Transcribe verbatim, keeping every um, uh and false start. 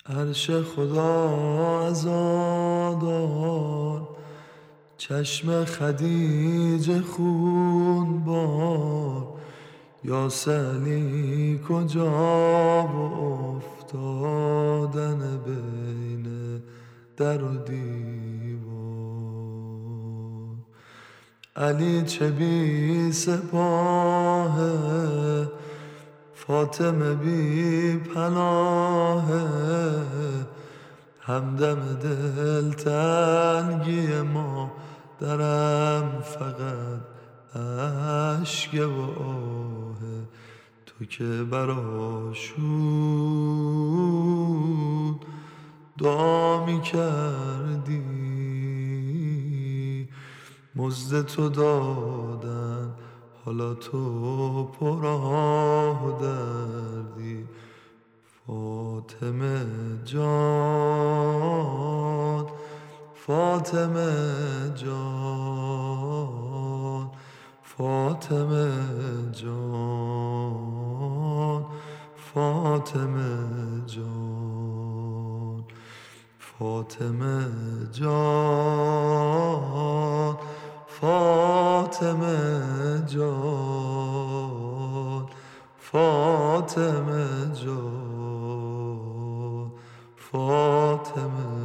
عرش خدا عزادار، چشم خدیجه خون بار. یاس علی کجا و افتادن بین در و دیوار. علی چه بی سپاهه، فاطمه بی پناهه. همدم دلتنگی ما درم فقط اشک و آهه. تو که براشون دعا می کردی، مزد تو دادن، حالا تو پر آه و دردی. فاطمه جان، فاطمه جان، فاطمه جان، فاطمه جان، فاطمه جان، فاطمه جان، فاطمه جان، فاطمه